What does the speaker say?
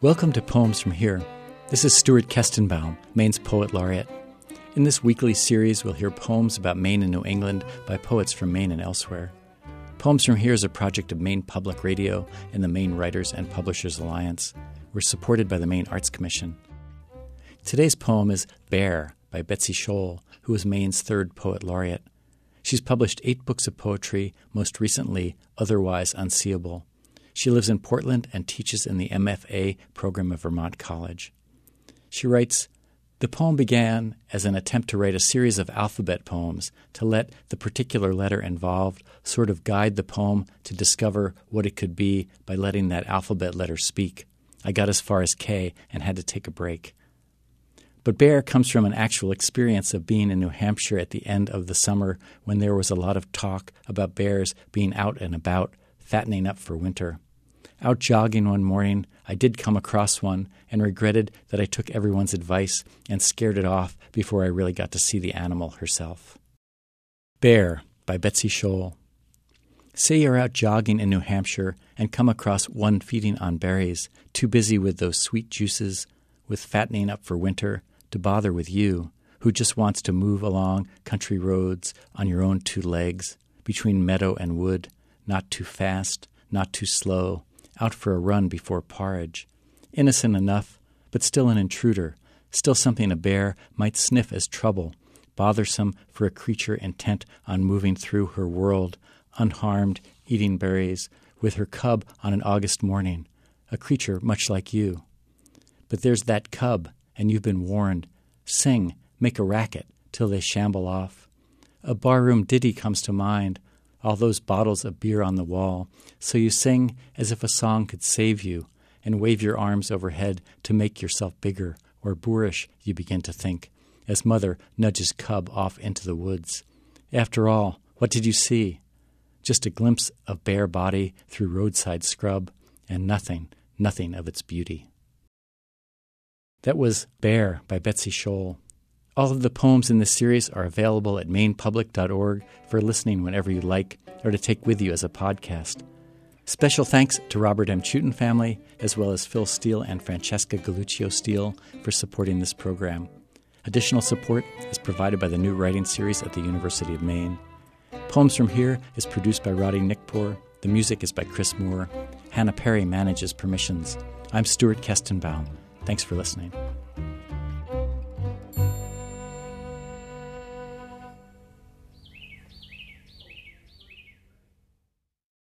Welcome to Poems from Here. This is Stuart Kestenbaum, Maine's Poet Laureate. In this weekly series, we'll hear poems about Maine and New England by poets from Maine and elsewhere. Poems from Here is a project of Maine Public Radio and the Maine Writers and Publishers Alliance. We're supported by the Maine Arts Commission. Today's poem is Bear by Betsy Scholl, who is Maine's third Poet Laureate. She's published 8 books of poetry, most recently Otherwise Unseeable. She lives in Portland and teaches in the MFA program of Vermont College. She writes, "The poem began as an attempt to write a series of alphabet poems to let the particular letter involved sort of guide the poem to discover what it could be by letting that alphabet letter speak. I got as far as K and had to take a break." But Bear comes from an actual experience of being in New Hampshire at the end of the summer when there was a lot of talk about bears being out and about, fattening up for winter. Out jogging one morning, I did come across one and regretted that I took everyone's advice and scared it off before I really got to see the animal herself. Bear by Betsy Scholl. Say you're out jogging in New Hampshire and come across one feeding on berries, too busy with those sweet juices, with fattening up for winter, to bother with you, who just wants to move along country roads on your own 2 legs, between meadow and wood, not too fast, not too slow, out for a run before porridge. Innocent enough, but still an intruder, still something a bear might sniff as trouble, bothersome for a creature intent on moving through her world, unharmed, eating berries, with her cub on an August morning, a creature much like you. But there's that cub, and you've been warned. Sing, make a racket, till they shamble off. A barroom ditty comes to mind, all those bottles of beer on the wall, so you sing as if a song could save you, and wave your arms overhead to make yourself bigger, or boorish, you begin to think, as mother nudges cub off into the woods. After all, what did you see? Just a glimpse of bare body through roadside scrub, and nothing of its beauty. That was Bear by Betsy Scholl. All of the poems in this series are available at mainepublic.org for listening whenever you like or to take with you as a podcast. Special thanks to Robert M. Chutin family, as well as Phil Steele and Francesca Galluccio Steele for supporting this program. Additional support is provided by the New Writing Series at the University of Maine. Poems from Here is produced by Roddy Nickpour. The music is by Chris Moore. Hannah Perry manages permissions. I'm Stuart Kestenbaum. Thanks for listening.